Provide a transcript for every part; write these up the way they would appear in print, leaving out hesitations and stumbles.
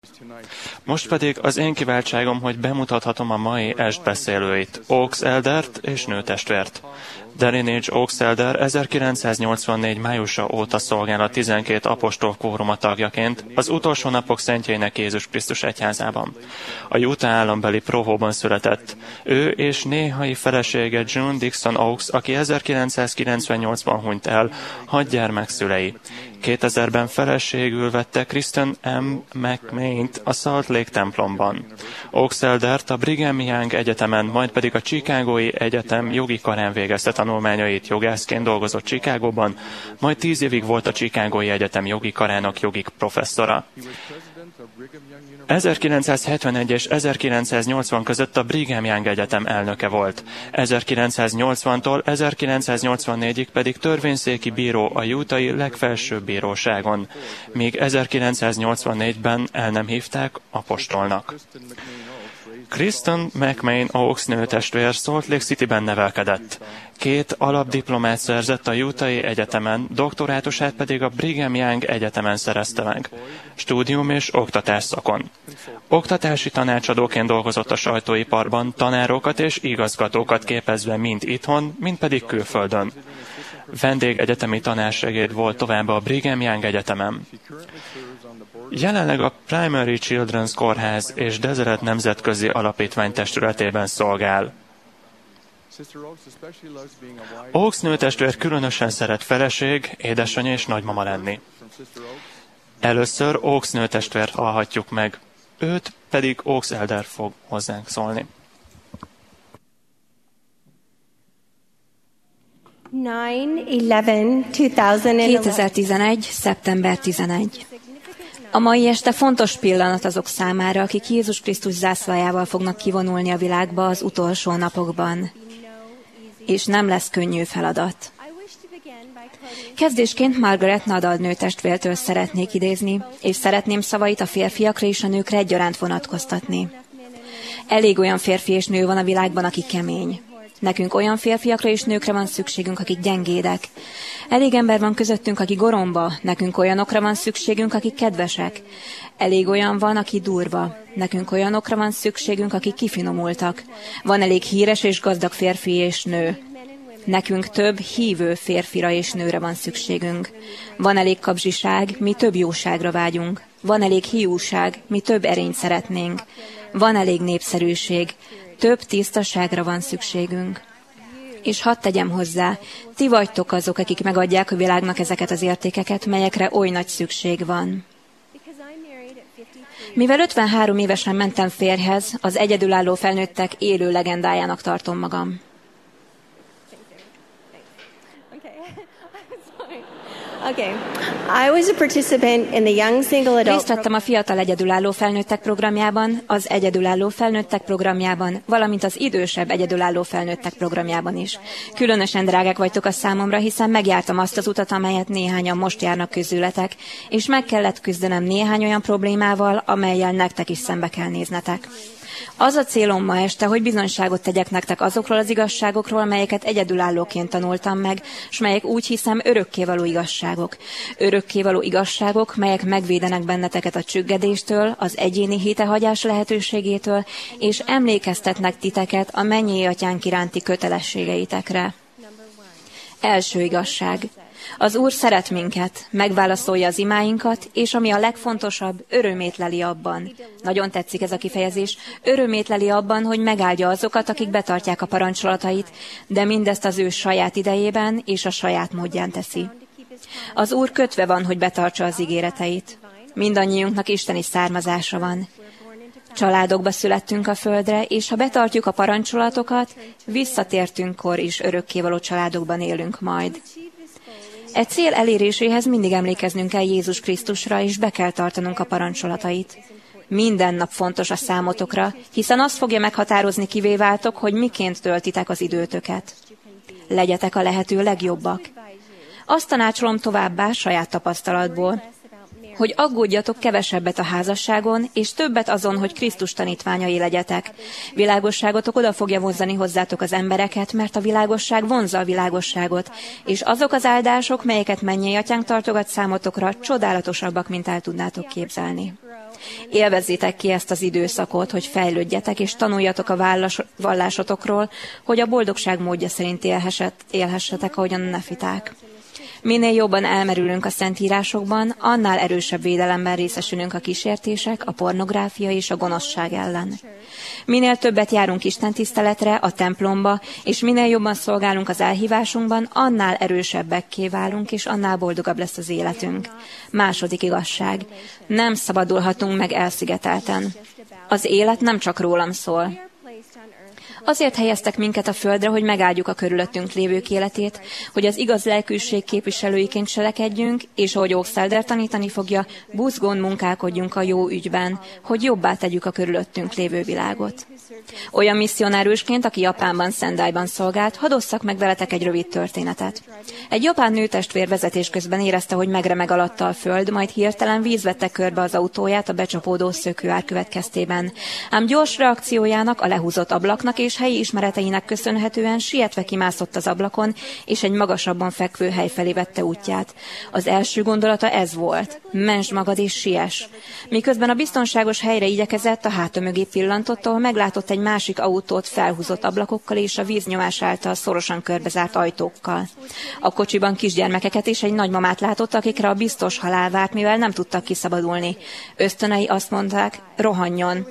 Most pedig az én kiváltságom, hogy bemutathatom a mai estbeszélőit, Oaks Eldert és nőtestvért. Darinage Oaks Elder 1984. májusa óta szolgál a 12 apostol kóruma tagjaként az utolsó napok szentjeinek Jézus Krisztus egyházában. A Utah állambeli Provo-ban született. Ő és néhai felesége June Dixon Oaks, aki 1998-ban hunyt el, 6 gyermek szülei. 2000-ben feleségül vette Kristen M. McMahon-t a Salt Lake templomban. Oaks Eldert a Brigham Young Egyetemen, majd pedig a Chicagói Egyetem jogi karán végezte tanulmányait, jogászként dolgozott Chicagóban, majd 10 évig volt a Chicagói Egyetem jogi karának jogi professzora. 1971 és 1980 között a Brigham Young Egyetem elnöke volt. 1980-tól 1984-ig pedig törvényszéki bíró a Utah-i legfelsőbb bíróságon, míg 1984-ben el nem hívták apostolnak. Kristen McMahon Oaks nőtestvér Salt Lake Cityben nevelkedett. 2 alapdiplomát szerzett a Utah-i Egyetemen, doktorátusát pedig a Brigham Young Egyetemen szerezte meg, stúdium és oktatás szakon. Oktatási tanácsadóként dolgozott a sajtóiparban, tanárokat és igazgatókat képezve mind itthon, mind pedig külföldön. Vendégegyetemi tanársegéd volt továbbá a Brigham Young Egyetemen. Jelenleg a Primary Children's Kórház és Deseret Nemzetközi Alapítvány testületében szolgál. Oaks nőtestvér különösen szeret feleség, édesanyja és nagymama lenni. Először Oaks nőtestvért hallhatjuk meg, őt pedig Oaks Elder fog hozzánk szólni. 2011. szeptember 11. A mai este fontos pillanat azok számára, akik Jézus Krisztus zászlajával fognak kivonulni a világba az utolsó napokban. És nem lesz könnyű feladat. Kezdésként Margaret Nadal nőtestvértől szeretnék idézni, és szeretném szavait a férfiakra és a nőkre egyaránt vonatkoztatni. Elég olyan férfi és nő van a világban, aki kemény. Nekünk olyan férfiakra és nőkre van szükségünk, akik gyengédek. Elég ember van közöttünk, aki goromba, nekünk olyanokra van szükségünk, akik kedvesek. Elég olyan van, aki durva. Nekünk olyanokra van szükségünk, akik kifinomultak. Van elég híres és gazdag férfi és nő. Nekünk több hívő férfira és nőre van szükségünk. Van elég kapzsiság, mi több jóságra vágyunk. Van elég hiúság, mi több erényt szeretnénk. Van elég népszerűség, több tisztaságra van szükségünk. És hadd tegyem hozzá, ti vagytok azok, akik megadják a világnak ezeket az értékeket, melyekre oly nagy szükség van. Mivel 53 évesen mentem férjhez, az egyedülálló felnőttek élő legendájának tartom magam. Részt vettem a fiatal egyedülálló felnőttek programjában, az egyedülálló felnőttek programjában, valamint az idősebb egyedülálló felnőttek programjában is. Különösen drágák vagytok a számomra, hiszen megjártam azt az utat, amelyet néhányan most járnak közületek, és meg kellett küzdenem néhány olyan problémával, amellyel nektek is szembe kell néznetek. Az a célom ma este, hogy bizonyságot tegyek nektek azokról az igazságokról, melyeket egyedülállóként tanultam meg, s melyek úgy hiszem örökkévaló igazságok. Örökkévaló igazságok, melyek megvédenek benneteket a csüggedéstől, az egyéni hitehagyás lehetőségétől, és emlékeztetnek titeket a mennyei atyánk iránti kötelességeitekre. Első igazság. Az Úr szeret minket, megválaszolja az imáinkat, és ami a legfontosabb, örömét leli abban. Nagyon tetszik ez a kifejezés. Örömét leli abban, hogy megáldja azokat, akik betartják a parancsolatait, de mindezt az ő saját idejében és a saját módján teszi. Az Úr kötve van, hogy betartsa az ígéreteit. Mindannyiunknak isteni származása van. Családokba születtünk a földre, és ha betartjuk a parancsolatokat, visszatértünkkor is örökkévaló családokban élünk majd. E cél eléréséhez mindig emlékeznünk kell Jézus Krisztusra, és be kell tartanunk a parancsolatait. Minden nap fontos a számotokra, hiszen azt fogja meghatározni, kivé váltok, hogy miként töltitek az időtöket. Legyetek a lehető legjobbak. Azt tanácsolom továbbá saját tapasztalatból, hogy aggódjatok kevesebbet a házasságon, és többet azon, hogy Krisztus tanítványai legyetek. Világosságotok oda fogja vonzani hozzátok az embereket, mert a világosság vonzza a világosságot, és azok az áldások, melyeket mennyei atyánk tartogat számotokra, csodálatosabbak, mint el tudnátok képzelni. Élvezzétek ki ezt az időszakot, hogy fejlődjetek, és tanuljatok a vallásotokról, hogy a boldogság módja szerint élhessetek, ahogyan a nefiták. Minél jobban elmerülünk a szentírásokban, annál erősebb védelemben részesülünk a kísértések, a pornográfia és a gonoszság ellen. Minél többet járunk istentiszteletre, a templomba, és minél jobban szolgálunk az elhívásunkban, annál erősebbekké válunk, és annál boldogabb lesz az életünk. Második igazság. Nem szabadulhatunk meg elszigetelten. Az élet nem csak rólam szól. Azért helyeztek minket a földre, hogy megáldjuk a körülöttünk lévők életét, hogy az igaz lelkűség képviselőiként cselekedjünk, és ahogy Oxfelder tanítani fogja, buzgón munkálkodjunk a jó ügyben, hogy jobbá tegyük a körülöttünk lévő világot. Olyan misszionárusként, aki Japánban, Sendaiban szolgált, hadd osszak meg veletek egy rövid történetet. Egy japán nőtestvér vezetés közben érezte, hogy megremeg alatta a föld, majd hirtelen víz vette körbe az autóját a becsapódó szökőár következtében. Ám gyors reakciójának, a lehúzott ablaknak és helyi ismereteinek köszönhetően sietve kimászott az ablakon, és egy magasabban fekvő hely felé vette útját. Az első gondolata ez volt: mentsd magad és siess. Miközben a biztonságos helyre igyekezett, a háta mögé pillantott, ahol meglátott egy másik autót felhúzott ablakokkal és a víznyomás által szorosan körbezárt ajtókkal. A kocsiban kisgyermekeket és egy nagymamát látott, akikre a biztos halál várt, mivel nem tudtak kiszabadulni. Ösztönei azt mondták, rohanjon.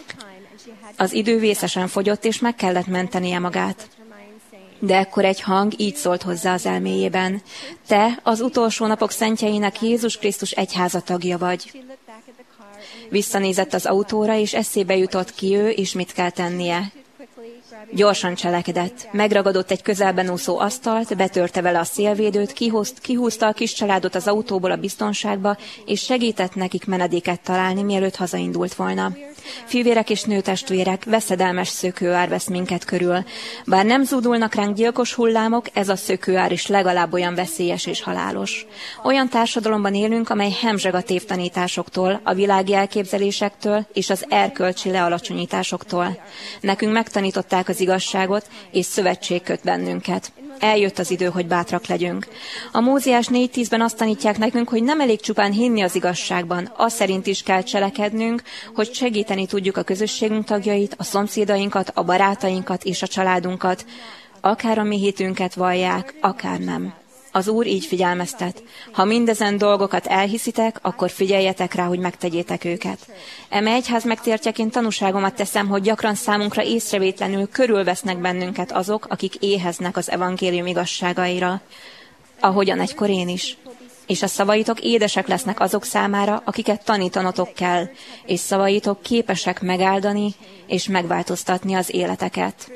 Az idő vészesen fogyott, és meg kellett mentenie magát. De ekkor egy hang így szólt hozzá az elméjében: te az utolsó napok szentjeinek, Jézus Krisztus egyháza tagja vagy. Visszanézett az autóra, és eszébe jutott, ki ő, és mit kell tennie. Gyorsan cselekedett. Megragadott egy közelben úszó asztalt, betörte vele a szélvédőt, kihúzta a kis családot az autóból a biztonságba, és segített nekik menedéket találni, mielőtt hazaindult volna. Fivérek és nőtestvérek, veszedelmes szökőár vesz minket körül. Bár nem zúdulnak ránk gyilkos hullámok, ez a szökőár is legalább olyan veszélyes és halálos. Olyan társadalomban élünk, amely hemzseg a tévtanításoktól, a világi elképzelésektől és az erkölcsi lealacsonyításoktól. Nekünk megtanították az igazságot, és szövetség köt bennünket. Eljött az idő, hogy bátrak legyünk. A Mózes 4:10-ben azt tanítják nekünk, hogy nem elég csupán hinni az igazságban, az szerint is kell cselekednünk, hogy segíteni tudjuk a közösségünk tagjait, a szomszédainkat, a barátainkat és a családunkat, akár a mi hitünket vallják, akár nem. Az Úr így figyelmeztet: ha mindezen dolgokat elhiszitek, akkor figyeljetek rá, hogy megtegyétek őket. Eme egyház megtértjeként tanúságomat teszem, hogy gyakran számunkra észrevétlenül körülvesznek bennünket azok, akik éheznek az evangélium igazságaira, ahogyan egykor én is. És a szavaitok édesek lesznek azok számára, akiket tanítanotok kell, és szavaitok képesek megáldani és megváltoztatni az életeket.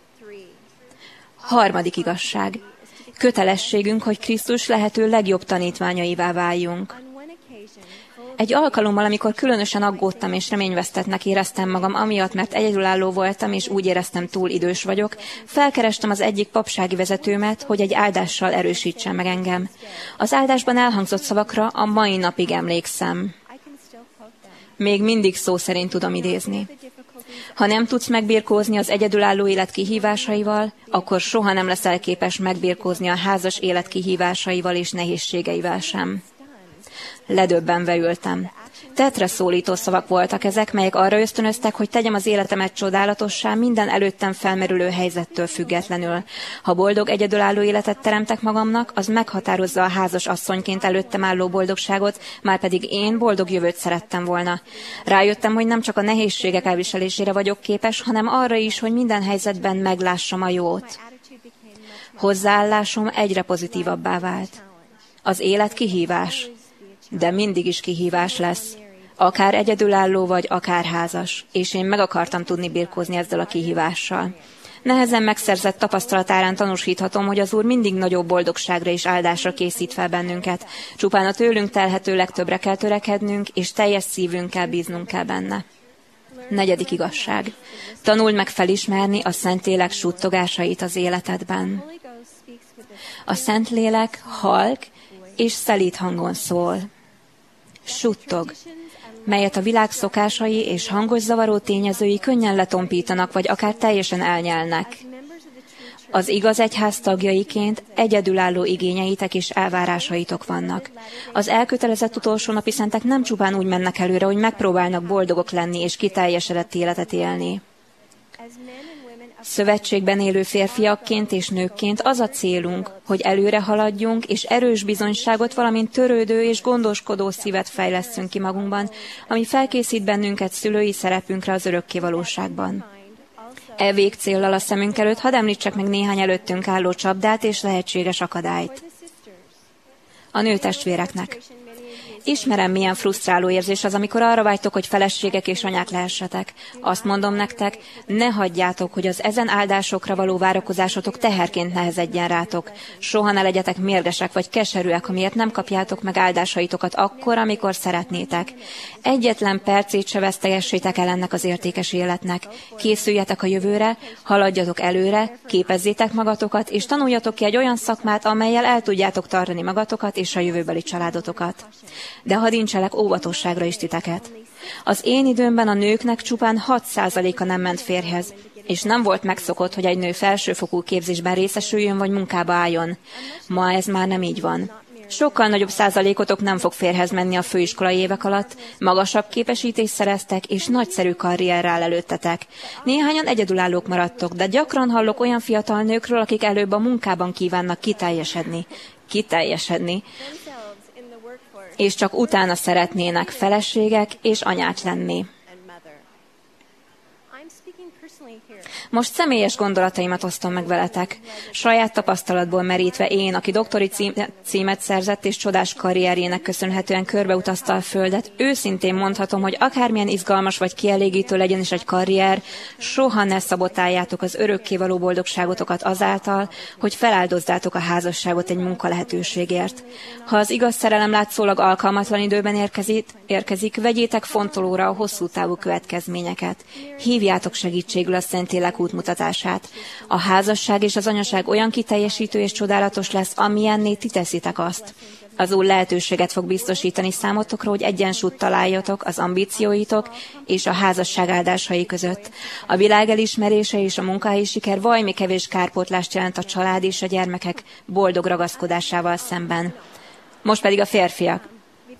Harmadik igazság. Kötelességünk, hogy Krisztus lehető legjobb tanítványaivá váljunk. Egy alkalommal, amikor különösen aggódtam és reményvesztettnek éreztem magam, amiatt, mert egyedülálló voltam, és úgy éreztem, túl idős vagyok, felkerestem az egyik papsági vezetőmet, hogy egy áldással erősítsen meg engem. Az áldásban elhangzott szavakra a mai napig emlékszem. Még mindig szó szerint tudom idézni. Ha nem tudsz megbirkózni az egyedülálló élet kihívásaival, akkor soha nem leszel képes megbirkózni a házas élet kihívásaival és nehézségeivel sem. Ledöbbenve ültem. Tetre szólító szavak voltak ezek, melyek arra ösztönöztek, hogy tegyem az életemet csodálatossá minden előttem felmerülő helyzettől függetlenül. Ha boldog egyedülálló életet teremtek magamnak, az meghatározza a házas asszonyként előttem álló boldogságot, márpedig én boldog jövőt szerettem volna. Rájöttem, hogy nem csak a nehézségek elviselésére vagyok képes, hanem arra is, hogy minden helyzetben meglássam a jót. Hozzáállásom egyre pozitívabbá vált. Az élet kihívás, de mindig is kihívás lesz. Akár egyedülálló vagy, akár házas, és én meg akartam tudni birkózni ezzel a kihívással. Nehezen megszerzett tapasztalat árán tanúsíthatom, hogy az Úr mindig nagyobb boldogságra és áldásra készít fel bennünket. Csupán a tőlünk telhető legtöbbre kell törekednünk, és teljes szívünkkel bíznunk kell benne. Negyedik igazság. Tanuld meg felismerni a Szentlélek suttogásait az életedben. A Szentlélek halk és szelíd hangon szól. Suttog, melyet a világ szokásai és hangos zavaró tényezői könnyen letompítanak, vagy akár teljesen elnyelnek. Az igaz egyház tagjaiként egyedülálló igényeitek és elvárásaitok vannak. Az elkötelezett utolsó napi szentek nem csupán úgy mennek előre, hogy megpróbálnak boldogok lenni és kiteljesedett életet élni. Szövetségben élő férfiakként és nőkként az a célunk, hogy előre haladjunk, és erős bizonyságot, valamint törődő és gondoskodó szívet fejlesztünk ki magunkban, ami felkészít bennünket szülői szerepünkre az örökké valóságban. E végcéllal a szemünk előtt hadd említsek meg néhány előttünk álló csapdát és lehetséges akadályt. A nőtestvéreknek. Ismerem, milyen frusztráló érzés az, amikor arra vágytok, hogy feleségek és anyák lehessetek. Azt mondom nektek, ne hagyjátok, hogy az ezen áldásokra való várakozásotok teherként nehezedjen rátok. Soha ne legyetek mérgesek vagy keserűek, amiért nem kapjátok meg áldásaitokat akkor, amikor szeretnétek. Egyetlen percét se vesztegessétek el ennek az értékes életnek. Készüljetek a jövőre, haladjatok előre, képezzétek magatokat, és tanuljatok ki egy olyan szakmát, amellyel el tudjátok tartani magatokat és a jövőbeli családotokat. De hadd incselek óvatosságra is titeket. Az én időmben a nőknek csupán 6%-a nem ment férjhez, és nem volt megszokott, hogy egy nő felsőfokú képzésben részesüljön vagy munkába álljon. Ma ez már nem így van. Sokkal nagyobb százalékotok nem fog férjhez menni a főiskolai évek alatt, magasabb képesítést szereztek, és nagyszerű karrierre áll előttetek. Néhányan egyedülállók maradtok, de gyakran hallok olyan fiatal nőkről, akik előbb a munkában kívánnak kiteljesedni, és csak utána szeretnének feleségek és anyák lenni. Most személyes gondolataimat osztom meg veletek. Saját tapasztalatból merítve én, aki doktori címet szerzett és csodás karrierjének köszönhetően körbeutazta a földet, őszintén mondhatom, hogy akármilyen izgalmas vagy kielégítő legyen is egy karrier, soha ne szabotáljátok az örökkévaló boldogságotokat azáltal, hogy feláldozzátok a házasságot egy munkalehetőségért. Ha az igaz szerelem látszólag alkalmatlan időben érkezik, vegyétek fontolóra a hosszú távú következményeket. Hívjátok segítségül a Szentlélek útmutatását. A házasság és az anyaság olyan kiteljesítő és csodálatos lesz, amilyenné ti teszitek azt. Az Úr lehetőséget fog biztosítani számotokra, hogy egyensúlyt találjatok az ambícióitok és a házasság áldásai között. A világ elismerése és a munkahelyi siker vajmi kevés kárpótlást jelent a család és a gyermekek boldog ragaszkodásával szemben. Most pedig a férfiak.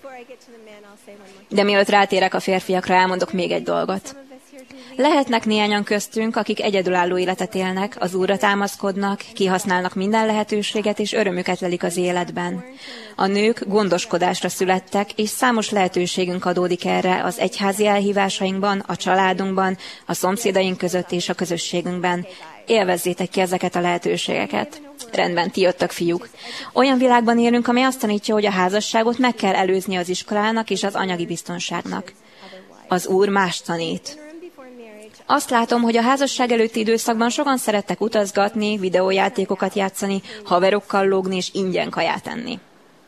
De mielőtt rátérek a férfiakra, elmondok még egy dolgot. Lehetnek néhányan köztünk, akik egyedülálló életet élnek, az Úrra támaszkodnak, kihasználnak minden lehetőséget és örömüket lelik az életben. A nők gondoskodásra születtek, és számos lehetőségünk adódik erre az egyházi elhívásainkban, a családunkban, a szomszédaink között és a közösségünkben. Élvezzétek ki ezeket a lehetőségeket. Rendben, ti jöttök, fiúk. Olyan világban élünk, ami azt tanítja, hogy a házasságot meg kell előzni az iskolának és az anyagi biztonságnak. Az Úr más tanít. Azt látom, hogy a házasság előtti időszakban sokan szerettek utazgatni, videójátékokat játszani, haverokkal lógni és ingyen kaját enni.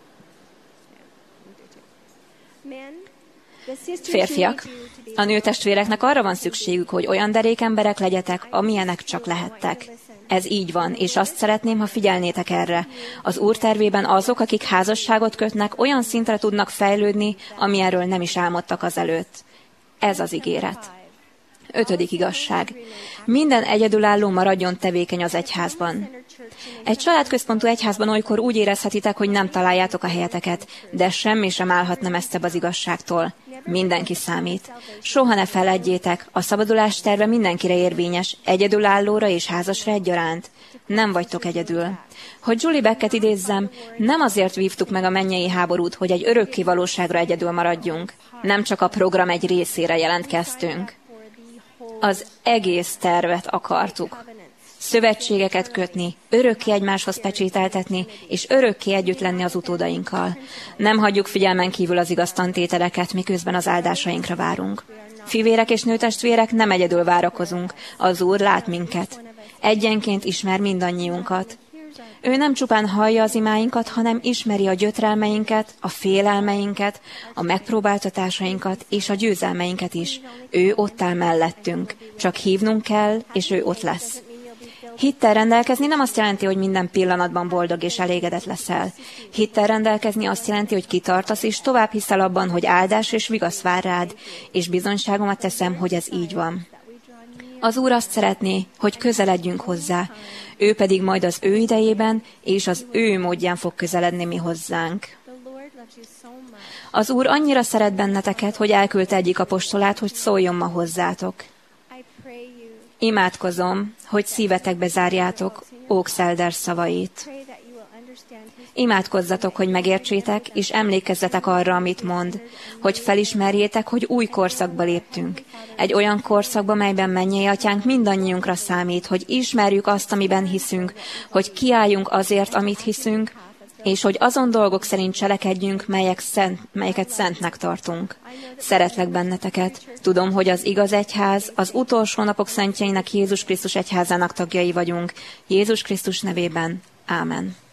Férfiak, a nőtestvéreknek arra van szükségük, hogy olyan derék emberek legyetek, amilyenek csak lehettek. Ez így van, és azt szeretném, ha figyelnétek erre. Az Úr tervében azok, akik házasságot kötnek, olyan szintre tudnak fejlődni, amilyenről nem is álmodtak azelőtt. Ez az ígéret. 5. igazság. Minden egyedülálló maradjon tevékeny az egyházban. Egy családközpontú egyházban olykor úgy érezhetitek, hogy nem találjátok a helyeteket, de semmi sem állhatna messzebb az igazságtól. Mindenki számít. Soha ne feledjétek, a szabadulás terve mindenkire érvényes, egyedülállóra és házasra egyaránt. Nem vagytok egyedül. Hogy Julie Becket idézzem, nem azért vívtuk meg a mennyei háborút, hogy egy örökké valóságra egyedül maradjunk. Nem csak a program egy részére jelentkeztünk. Az egész tervet akartuk. Szövetségeket kötni, örökké egymáshoz pecsételtetni, és örökké együtt lenni az utódainkkal. Nem hagyjuk figyelmen kívül az igaz tantételeket, miközben az áldásainkra várunk. Fivérek és nőtestvérek, nem egyedül várakozunk. Az Úr lát minket. Egyenként ismer mindannyiunkat. Ő nem csupán hallja az imáinkat, hanem ismeri a gyötrelmeinket, a félelmeinket, a megpróbáltatásainkat és a győzelmeinket is. Ő ott áll mellettünk. Csak hívnunk kell, és ő ott lesz. Hittel rendelkezni nem azt jelenti, hogy minden pillanatban boldog és elégedett leszel. Hittel rendelkezni azt jelenti, hogy kitartasz, és tovább hiszel abban, hogy áldás és vigasz vár rád, és bizonyságomat teszem, hogy ez így van. Az Úr azt szeretné, hogy közeledjünk hozzá. Ő pedig majd az ő idejében és az ő módján fog közeledni mi hozzánk. Az Úr annyira szeret benneteket, hogy elküldte egyik apostolát, hogy szóljon ma hozzátok. Imádkozom, hogy szívetekbe zárjátok Oaks-Elder szavait. Imádkozzatok, hogy megértsétek, és emlékezzetek arra, amit mond, hogy felismerjétek, hogy új korszakba léptünk. Egy olyan korszakba, melyben Mennyei Atyánk mindannyiunkra számít, hogy ismerjük azt, amiben hiszünk, hogy kiálljunk azért, amit hiszünk, és hogy azon dolgok szerint cselekedjünk, melyeket szentnek tartunk. Szeretlek benneteket. Tudom, hogy az igaz egyház, az utolsó napok szentjeinek Jézus Krisztus egyházának tagjai vagyunk. Jézus Krisztus nevében. Ámen.